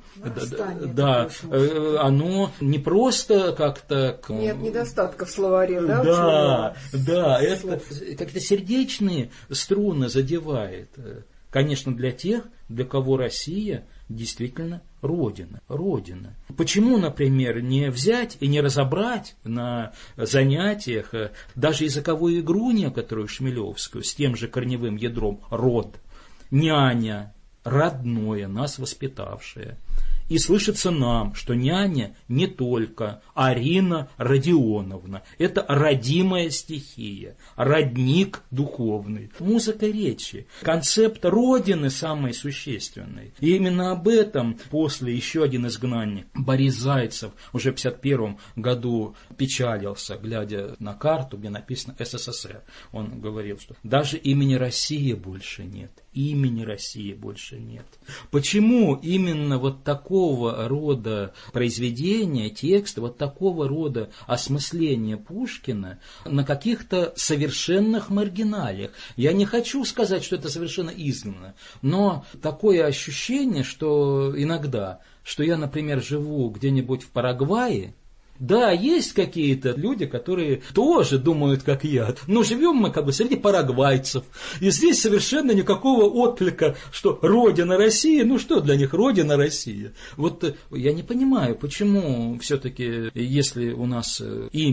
оно не просто как-то... Нет недостатка в словаре, это как-то сердечные струны задевает. Конечно, для тех, для кого Россия действительно Родина. Родина. Почему, например, не взять и не разобрать на занятиях даже языковую игру некоторую шмелевскую с тем же корневым ядром «род», «няня», «родное», «нас воспитавшее». И слышится нам, что няня не только Арина Родионовна, это родимая стихия, родник духовный. Музыка речи, концепт Родины самый существенный. И именно об этом после еще один изгнанник, Борис Зайцев, уже в 1951 году печалился, глядя на карту, где написано СССР. Он говорил, что даже имени России больше нет. Имени России больше нет. Почему именно такого рода произведения, текста, такого рода осмысления Пушкина на каких-то совершенных маргиналиях? Я не хочу сказать, что это совершенно изгнано, но такое ощущение, что иногда, что я, например, живу где-нибудь в Парагвае. Да, есть какие-то люди, которые тоже думают, как я. Но живем мы среди парагвайцев. И здесь совершенно никакого отклика, что Родина России, что для них Родина Россия. Я не понимаю, почему все-таки, если у нас имя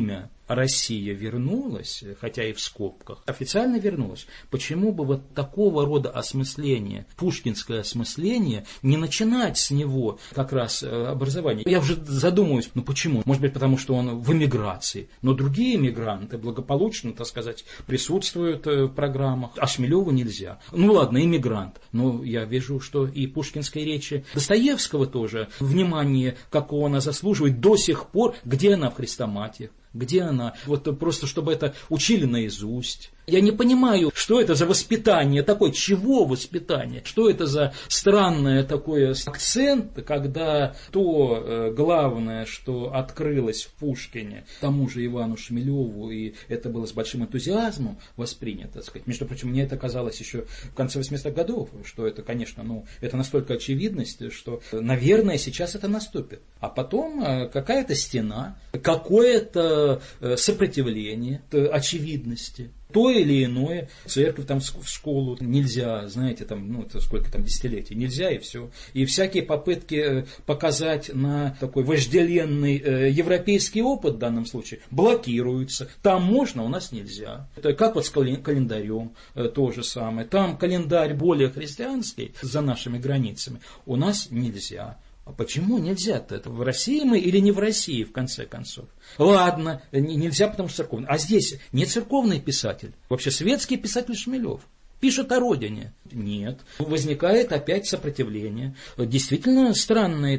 Россия вернулась, хотя и в скобках, официально вернулась, почему бы вот такого рода осмысление, пушкинское осмысление, не начинать с него как раз образование? Я уже задумываюсь, почему? Может быть, потому что он в эмиграции, но другие эмигранты благополучно, так сказать, присутствуют в программах, а Шмелеву нельзя. Ладно, эмигрант, но я вижу, что и пушкинской речи Достоевского тоже внимание, какого она заслуживает до сих пор, где она в «Хрестоматиях». Где она? Вот просто, чтобы это учили наизусть. Я не понимаю, что это за воспитание такое, чего воспитание, что это за странное такое акцент, когда то главное, что открылось в Пушкине тому же Ивану Шмелеву, и это было с большим энтузиазмом воспринято, так сказать. Между прочим, мне это казалось еще в конце 80-х годов, что это, конечно, это настолько очевидность, что, наверное, сейчас это наступит. А потом какая-то стена, какое-то сопротивление очевидности. То или иное, церковь там в школу нельзя, знаете, там, это сколько там десятилетий, нельзя и все. И всякие попытки показать на такой вожделенный европейский опыт в данном случае блокируются. Там можно, у нас нельзя. Это как вот с календарем то же самое. Там календарь более христианский за нашими границами, у нас нельзя. А почему нельзя-то? Это в России мы или не в России, в конце концов? Ладно, нельзя, потому что церковный. А здесь не церковный писатель, вообще светский писатель Шмелев. Пишет о родине. Нет. Возникает опять сопротивление. Действительно странные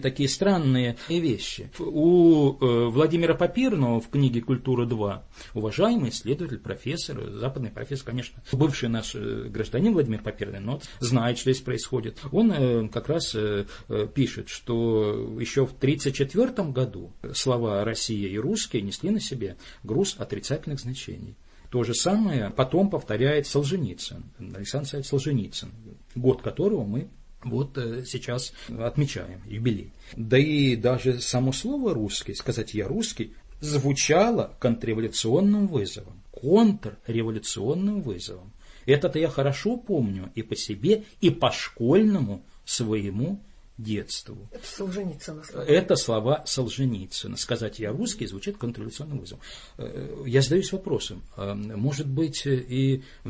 вещи. У Владимира Папирного в книге «Культура-2» уважаемый исследователь, профессор, западный профессор, конечно, бывший наш гражданин Владимир Папирный, но знает, что здесь происходит. Он как раз пишет, что еще в 1934 году слова «Россия» и «русские» несли на себе груз отрицательных значений. То же самое потом повторяет Солженицын, Александр Александрович Солженицын, год которого мы сейчас отмечаем, юбилей. Да и даже само слово «русский», сказать «я русский», звучало контрреволюционным вызовом, контрреволюционным вызовом. Это-то я хорошо помню и по себе, и по школьному своему детству. Это Солженицына слова. Это слова Солженицына. Сказать «я русский» звучит контрреволюционным вызовом. Я задаюсь вопросом, может быть, и в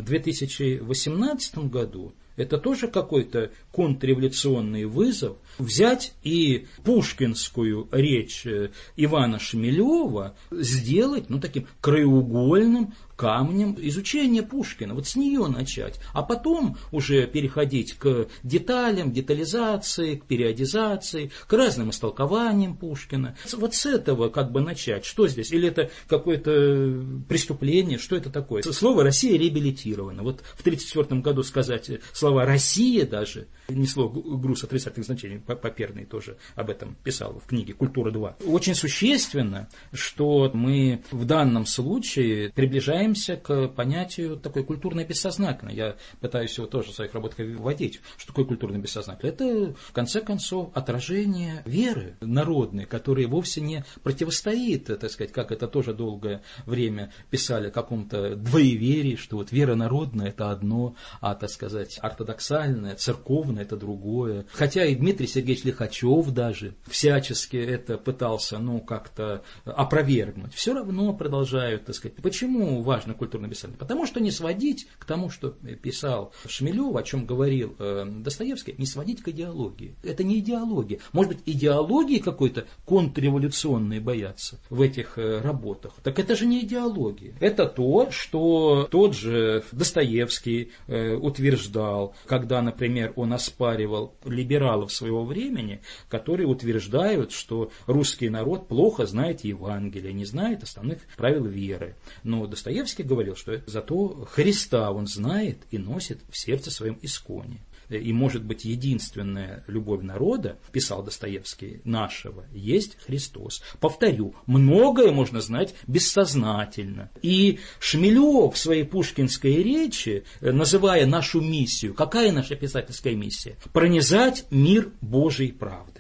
2018 году это тоже какой-то контрреволюционный вызов взять и пушкинскую речь Ивана Шмелева сделать таким краеугольным камнем изучения Пушкина, вот с нее начать, а потом уже переходить к деталям, детализации, к периодизации, к разным истолкованиям Пушкина. Вот с этого начать. Что здесь? Или это какое-то преступление? Что это такое? Слово «Россия» реабилитировано. Вот в 1934 году сказать слова «Россия» даже несло груз отрицательных значений. Паперный тоже об этом писал в книге «Культура-2». Очень существенно, что мы в данном случае приближаемся к понятию такой культурное бессознательное. Я пытаюсь его тоже в своих работах вводить. Что такое культурное бессознательное? Это, в конце концов, отражение веры народной, которая вовсе не противостоит, так сказать, как это тоже долгое время писали, какому-то двоеверии, что вот вера народная – это одно, а, так сказать, ортодоксальная, церковная – это другое. Хотя и Дмитрий Сергеевич Лихачев даже всячески это пытался, как-то опровергнуть. Все равно продолжают, так сказать. Почему важно культурное бессознательное? Потому что не сводить к тому, что писал Шмелев, о чем говорил Достоевский, не сводить к идеологии. Это не идеология. Может быть, идеологии какой-то контрреволюционной боятся в этих работах. Так это же не идеология. Это то, что тот же Достоевский утверждал, когда, например, он оспаривал либералов своего времени, которые утверждают, что русский народ плохо знает Евангелие, не знает основных правил веры. Но Достоевский говорил, что зато Христа он знает и носит в сердце своем исконе. И, может быть, единственная любовь народа, писал Достоевский, нашего, есть Христос. Повторю, многое можно знать бессознательно. И Шмелев в своей пушкинской речи, называя нашу миссию, какая наша писательская миссия? Пронизать мир Божьей правдой.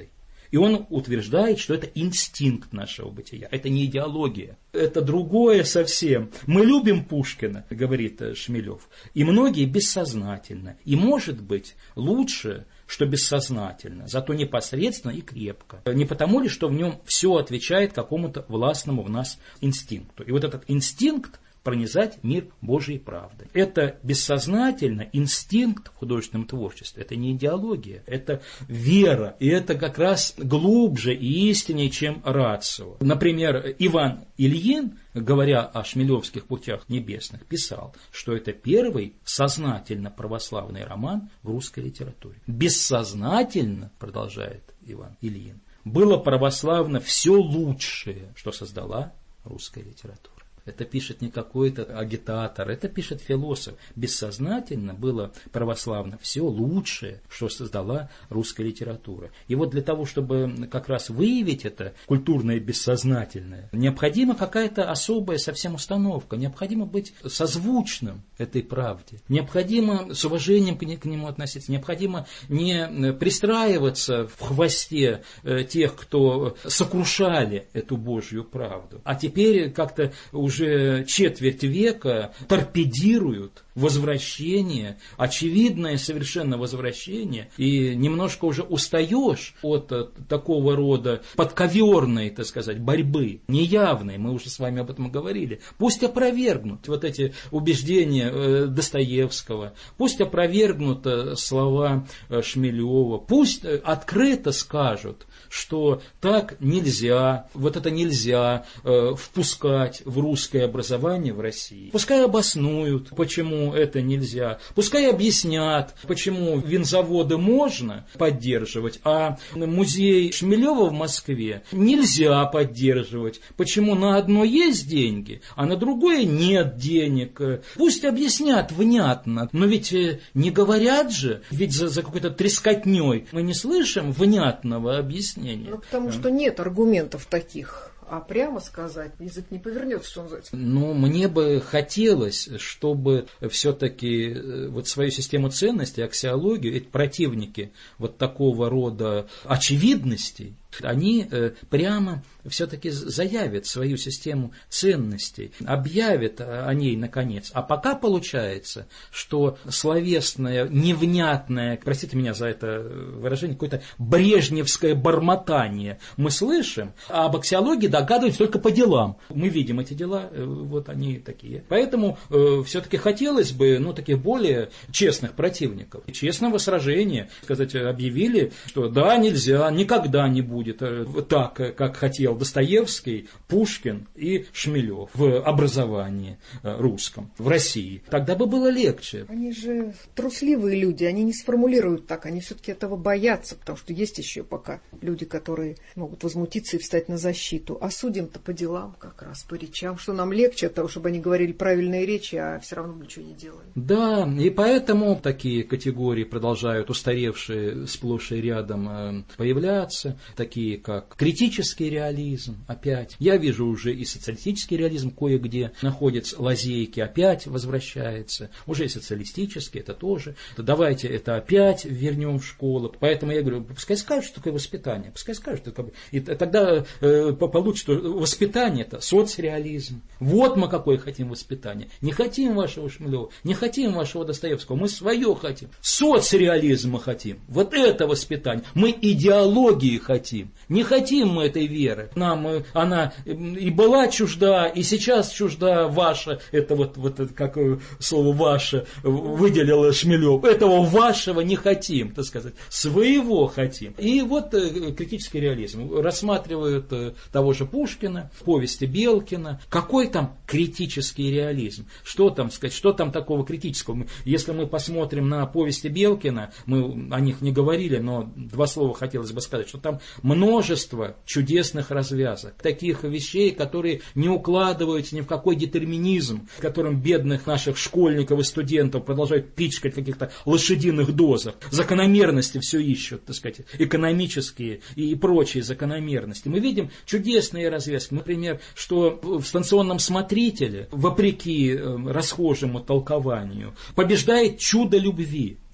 И он утверждает, что это инстинкт нашего бытия, это не идеология, это другое совсем. Мы любим Пушкина, говорит Шмелев, и многие бессознательно. И может быть лучше, что бессознательно, зато непосредственно и крепко. Не потому ли, что в нем все отвечает какому-то властному в нас инстинкту. И вот этот инстинкт пронизать мир Божьей правдой. Это бессознательно инстинкт в художественном творчестве. Это не идеология, это вера. И это как раз глубже и истиннее, чем рацио. Например, Иван Ильин, говоря о шмелевских путях небесных, писал, что это первый сознательно православный роман в русской литературе. Бессознательно, продолжает Иван Ильин, было православно все лучшее, что создала русская литература. Это пишет не какой-то агитатор, это пишет философ. Бессознательно было православно все лучшее, что создала русская литература. И вот для того, чтобы как раз выявить это культурное бессознательное, необходима какая-то особая совсем установка, необходимо быть созвучным этой правде, необходимо с уважением к нему относиться, необходимо не пристраиваться в хвосте тех, кто сокрушали эту Божью правду, а теперь как-то уже четверть века торпедируют возвращение, очевидное совершенно возвращение, и немножко уже устаешь от такого рода подковерной, так сказать, борьбы, неявной, мы уже с вами об этом говорили. Пусть опровергнут вот эти убеждения Достоевского, пусть опровергнут слова Шмелева, пусть открыто скажут, что так нельзя, вот это нельзя впускать в русское образование в России. Пускай обоснуют, почему это нельзя. Пускай объяснят, почему винзаводы можно поддерживать, а музей Шмелева в Москве нельзя поддерживать. Почему на одно есть деньги, а на другое нет денег. Пусть объяснят внятно, но ведь не говорят же, ведь за какой-то трескотней мы не слышим внятного объяснения. Ну, потому что нет аргументов таких. А прямо сказать, язык не повернется, что называется. Ну, мне бы хотелось, чтобы все-таки вот свою систему ценностей, аксиологию, эти противники вот такого рода очевидностей, они прямо все-таки заявят свою систему ценностей, объявят о ней наконец. А пока получается, что словесное, невнятное, простите меня за это выражение, какое-то брежневское бормотание мы слышим, а об аксиологии догадываемся только по делам. Мы видим эти дела, вот они такие. Поэтому все-таки хотелось бы, таких более честных противников, честного сражения, сказать, объявили, что да, нельзя, никогда не будет так, как хотел Достоевский, Пушкин и Шмелев в образовании русском, в России. Тогда бы было легче. Они же трусливые люди, они не сформулируют так, они все-таки этого боятся, потому что есть еще пока люди, которые могут возмутиться и встать на защиту. А судим-то по делам как раз, по речам, что нам легче от того, чтобы они говорили правильные речи, а все равно ничего не делают. Да, и поэтому такие категории продолжают устаревшие сплошь и рядом появляться, такие как критический реализм, опять. Я вижу уже и социалистический реализм кое-где находится, лазейки опять возвращается, уже и социалистический, это тоже. Давайте это опять вернем в школу. Поэтому я говорю, пускай скажут, что такое воспитание, пускай скажут, и тогда получится, что воспитание это соцреализм. Вот мы какое хотим воспитание. Не хотим вашего Шмелева, не хотим вашего Достоевского, мы свое хотим. Соцреализм мы хотим. Вот это воспитание. Мы идеологии хотим. Не хотим мы этой веры. Нам она и была чужда, и сейчас чужда ваша. Это вот как слово «ваше» выделило Шмелев. Этого вашего не хотим, так сказать. Своего хотим. И вот критический реализм. Рассматривают того же Пушкина, повести Белкина. Какой там критический реализм? Что там сказать? Что там такого критического? Если мы посмотрим на повести Белкина, мы о них не говорили, но два слова хотелось бы сказать, что там множество чудесных развязок, таких вещей, которые не укладываются ни в какой детерминизм, которым бедных наших школьников и студентов продолжают пичкать в каких-то лошадиных дозах. Закономерности все ищут, так сказать, экономические и прочие закономерности. Мы видим чудесные развязки. Например, что в «Станционном смотрителе», вопреки расхожему толкованию, побеждает чудо любви.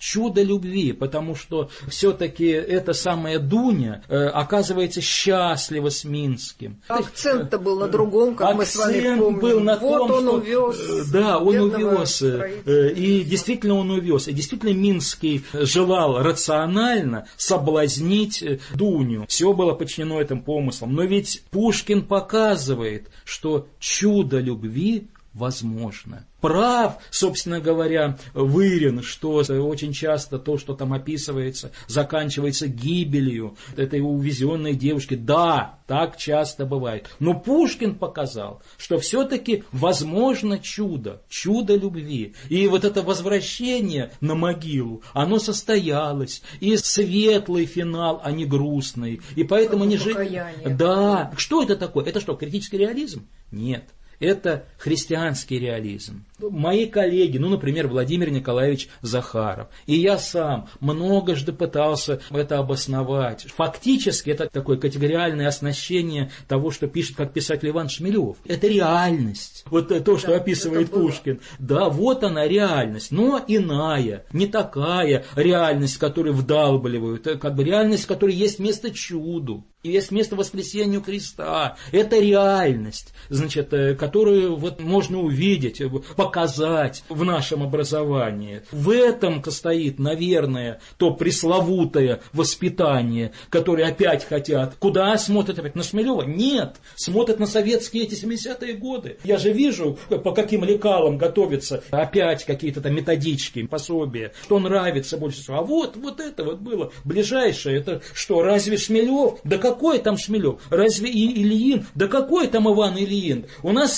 чудо любви, потому что все-таки эта самая Дуня оказывается счастлива с Минским. Акцент-то был на другом, как мы с вами помним. Был на вот том, он что, увез. Да, он увез. И действительно он увез. И действительно Минский желал рационально соблазнить Дуню. Все было подчинено этим помыслам. Но ведь Пушкин показывает, что чудо любви возможно. Прав, собственно говоря, Вырин, что очень часто то, что там описывается, заканчивается гибелью этой увезенной девушки. Да, так часто бывает. Но Пушкин показал, что все-таки возможно чудо любви. И вот это возвращение на могилу, оно состоялось. И светлый финал, а не грустный. И поэтому они жили... Да. Что это такое? Это что, критический реализм? Нет. Это христианский реализм. Мои коллеги, например, Владимир Николаевич Захаров, и я сам многожды пытался это обосновать. Фактически это такое категориальное оснащение того, что пишет как писатель Иван Шмелев. Это реальность. Вот то, что описывает Пушкин. Да, вот она реальность, но иная, не такая реальность, которую вдалбливают, как бы реальность, в которой есть место чуду. И есть место воскресению Христа. Это реальность, значит, которую вот можно увидеть, показать в нашем образовании. В этом стоит, наверное, то пресловутое воспитание, которое опять хотят. Куда смотрят опять? На Шмелева? Нет. Смотрят на советские эти 70-е годы. Я же вижу, по каким лекалам готовятся опять какие-то там методички, пособия. Что нравится больше всего. А вот это вот было ближайшее. Это что, разве Шмелев? Да какой там Шмелев? Разве Ильин? Да какой там Иван Ильин? У нас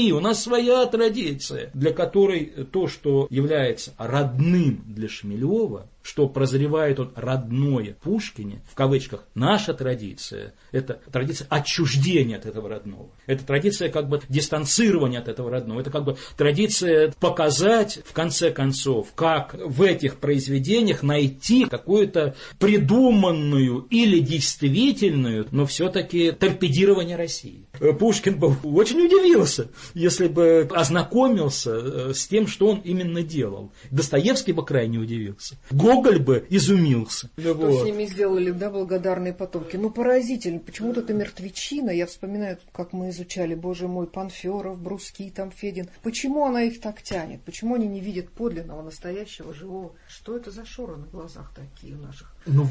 своя традиция, для которой то, что является родным для Шмелева, что прозревает он родное в Пушкине, в кавычках, наша традиция, это традиция отчуждения от этого родного. Это традиция как бы дистанцирования от этого родного. Это как бы традиция показать, в конце концов, как в этих произведениях найти какую-то придуманную или действительную, но все-таки торпедирование России. Пушкин бы очень удивился, если бы ознакомился с тем, что он именно делал. Достоевский бы крайне удивился. Гоголь бы изумился. Что с ними сделали, да, благодарные потомки. Поразительно. Почему-то это мертвечина. Я вспоминаю, как мы изучали, боже мой, Панферов, Брусский, там, Федин. Почему она их так тянет? Почему они не видят подлинного, настоящего, живого? Что это за шоры на глазах такие у наших?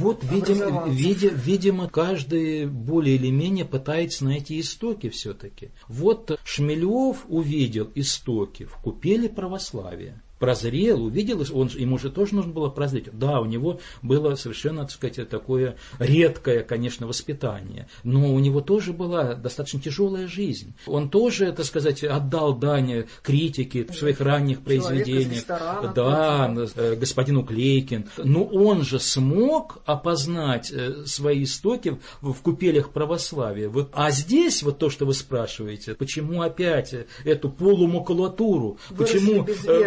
Видимо, каждый более или менее пытается найти истоки все-таки. Вот Шмелев увидел истоки в купели православия. Прозрел, увидел, ему же тоже нужно было прозреть. Да, у него было совершенно, так сказать, такое редкое, конечно, воспитание, но у него тоже была достаточно тяжелая жизнь. Он тоже, так сказать, отдал дань критике в своих ранних произведениях. Да, господин Уклейкин. Но он же смог опознать свои истоки в купелях православия. А здесь, вот то, что вы спрашиваете, почему опять эту полумакулатуру, почему...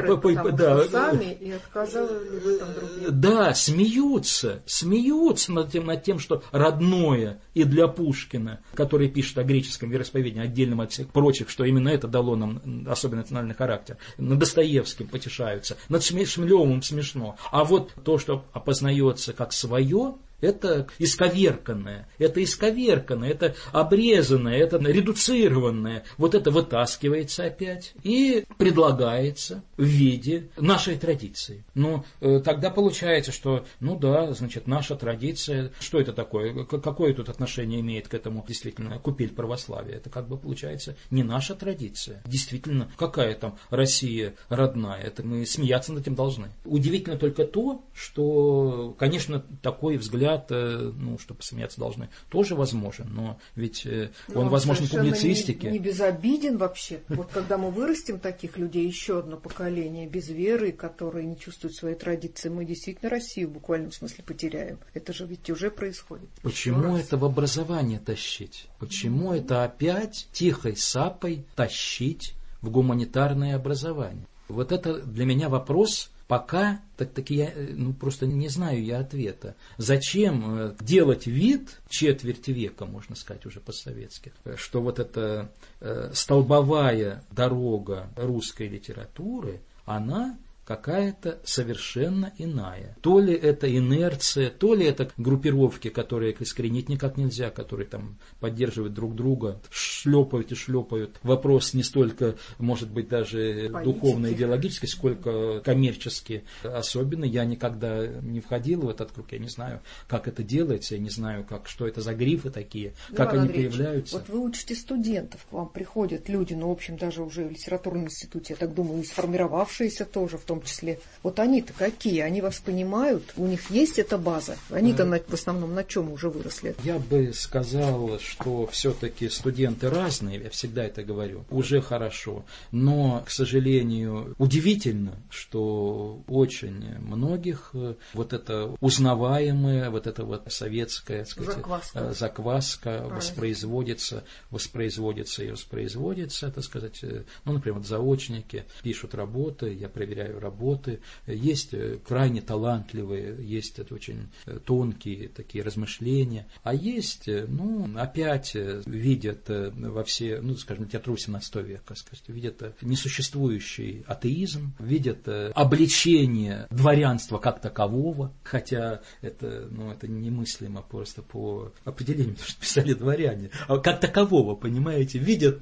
сами и отказали в этом другим. Да, смеются над тем, что родное и для Пушкина, который пишет о греческом вероисповедании, отдельном от всех прочих, что именно это дало нам особый национальный характер. Над Достоевским потешаются, над Шмелевым смешно. А вот то, что опознается как свое, это исковерканное, это обрезанное, это редуцированное. Вот это вытаскивается опять и предлагается в виде нашей традиции. Но тогда получается, что, значит, наша традиция, что это такое, какое тут отношение имеет к этому действительно купель православия? Это как бы получается не наша традиция. Действительно, какая там Россия родная? Это мы смеяться над этим должны. Удивительно только то, что, конечно, такой взгляд, что посмеяться должны, тоже возможен, но ведь он возможен в публицистике. Не безобиден вообще. Вот когда мы вырастим таких людей, еще одно поколение без веры, которые не чувствуют своей традиции, мы действительно Россию в буквальном смысле потеряем. Это же ведь уже происходит. Почему это в образование тащить? Почему это опять тихой сапой тащить в гуманитарное образование? Вот это для меня вопрос. Пока, так я просто не знаю я ответа. Зачем делать вид, четверть века, можно сказать уже по-советски, что вот эта столбовая дорога русской литературы, она какая-то совершенно иная. То ли это инерция, то ли это группировки, которые искоренить никак нельзя, которые там поддерживают друг друга, шлепают и шлепают. Вопрос не столько, может быть, даже духовно-идеологический, сколько коммерческий. Особенно я никогда не входил в этот круг, я не знаю, как это делается, я не знаю, что это за грифы такие, как они появляются. Вот вы учите студентов, к вам приходят люди, в общем, даже уже в литературном институте, я так думаю, и сформировавшиеся тоже в том числе. Вот они-то какие? Они вас понимают? У них есть эта база? Они-то в основном на чем уже выросли? Я бы сказал, что все-таки студенты разные, я всегда это говорю, уже хорошо. Но, к сожалению, удивительно, что очень многих вот это узнаваемое, вот это вот советская, так сказать, закваска воспроизводится, так сказать, например, заочники пишут работы, я проверяю работы, есть крайне талантливые, есть очень тонкие такие размышления, а есть, опять видят во все, скажем, театру 17 века, сказать, видят несуществующий атеизм, видят обличение дворянства как такового, хотя это немыслимо просто по определению, потому что писали дворяне, а как такового, понимаете, видят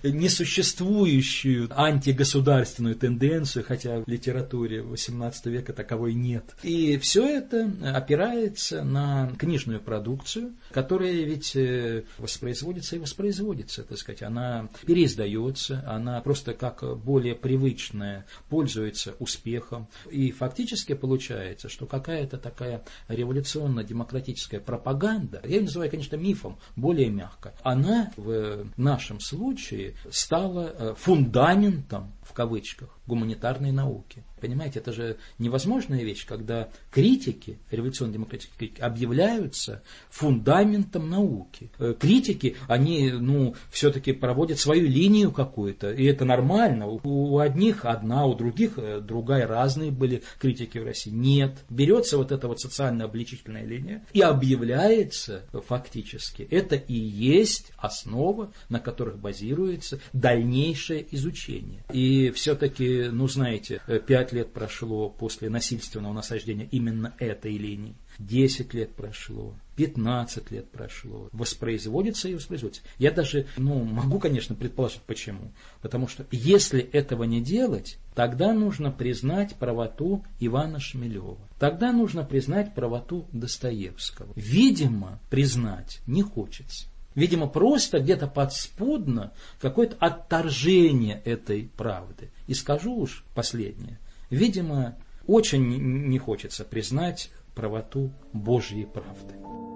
несуществующую антигосударственную тенденцию, хотя в литературе 18 века таковой нет. И все это опирается на книжную продукцию, которая ведь воспроизводится и воспроизводится, так сказать, она переиздается, она просто как более привычная пользуется успехом. И фактически получается, что какая-то такая революционно-демократическая пропаганда, я ее называю, конечно, мифом, более мягко, она в нашем случае стала фундаментом, в кавычках, гуманитарной науки. Понимаете, это же невозможная вещь, когда критики, революционно-демократические критики, объявляются фундаментом науки. Критики, они, все-таки проводят свою линию какую-то, и это нормально. У одних одна, у других другая, разные были критики в России. Нет. Берется вот эта вот социально-обличительная линия и объявляется фактически. Это и есть основа, на которых базируется дальнейшее изучение. И все-таки, знаете, 5 лет прошло после насильственного насаждения именно этой линии. 10 лет прошло, 15 лет прошло. Воспроизводится и воспроизводится. Я даже, могу, конечно, предположить, почему. Потому что если этого не делать, тогда нужно признать правоту Ивана Шмелева. Тогда нужно признать правоту Достоевского. Видимо, признать не хочется. Видимо, просто где-то подспудно какое-то отторжение этой правды. И скажу уж последнее. Видимо, очень не хочется признать правоту Божьей правды.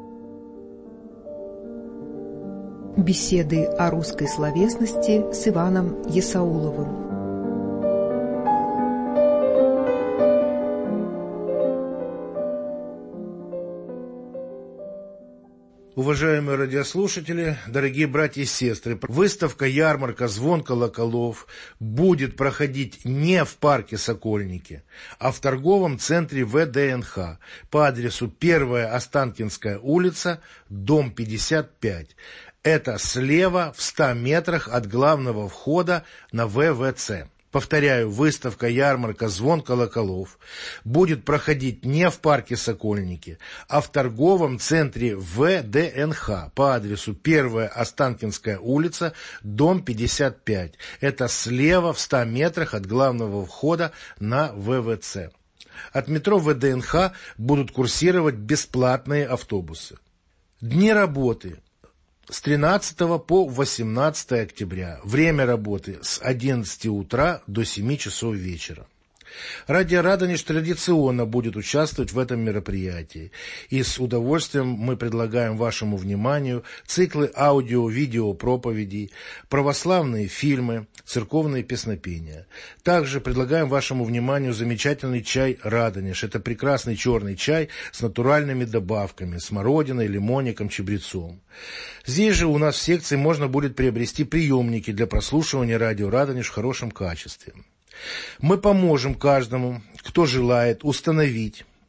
Беседы о русской словесности с Иваном Есауловым. Уважаемые радиослушатели, дорогие братья и сестры, выставка-ярмарка «Звон колоколов» будет проходить не в парке Сокольники, а в торговом центре ВДНХ по адресу 1-я Останкинская улица, дом 55. Это слева в 100 метрах от главного входа на ВВЦ. Повторяю, выставка-ярмарка «Звон колоколов» будет проходить не в парке Сокольники, а в торговом центре ВДНХ по адресу 1-я Останкинская улица, дом 55. Это слева в 100 метрах от главного входа на ВВЦ. От метро ВДНХ будут курсировать бесплатные автобусы. Дни работы с 13 по 18 октября. Время работы с 11 утра до 7 часов вечера. Радио Радонеж традиционно будет участвовать в этом мероприятии. И с удовольствием мы предлагаем вашему вниманию циклы аудио-видео проповедей, православные фильмы, церковные песнопения. Также предлагаем вашему вниманию замечательный чай Радонеж. Это прекрасный черный чай с натуральными добавками, смородиной, лимонником, чабрецом. Здесь же у нас в секции можно будет приобрести приемники для прослушивания радио Радонеж в хорошем качестве. Мы поможем каждому, кто желает установить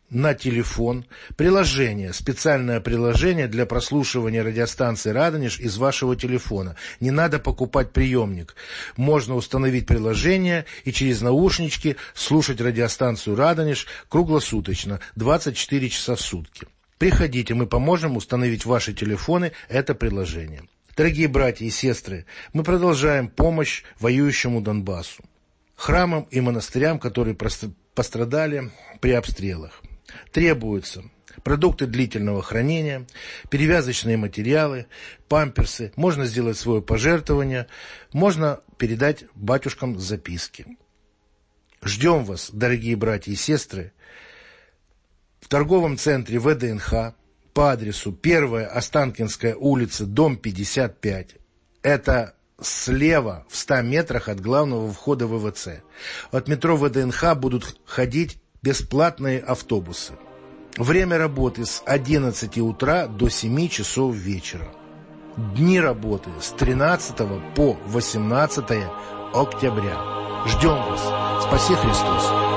на телефон приложение, специальное приложение для прослушивания радиостанции «Радонеж» из вашего телефона. Не надо покупать приемник. Можно установить приложение и через наушнички слушать радиостанцию «Радонеж» круглосуточно, 24 часа в сутки. Приходите, мы поможем установить в ваши телефоны это приложение. Дорогие братья и сестры, мы продолжаем помощь воюющему Донбассу, храмам и монастырям, которые пострадали при обстрелах. Требуются продукты длительного хранения, перевязочные материалы, памперсы. Можно сделать свое пожертвование, можно передать батюшкам записки. Ждем вас, дорогие братья и сестры, в торговом центре ВДНХ по адресу 1 Останкинская улица, дом 55. Это слева в 100 метрах от главного входа ВВЦ. От метро ВДНХ будут ходить бесплатные автобусы. Время работы с 11 утра до 7 часов вечера. Дни работы с 13 по 18 октября. Ждем вас. Спаси Христос!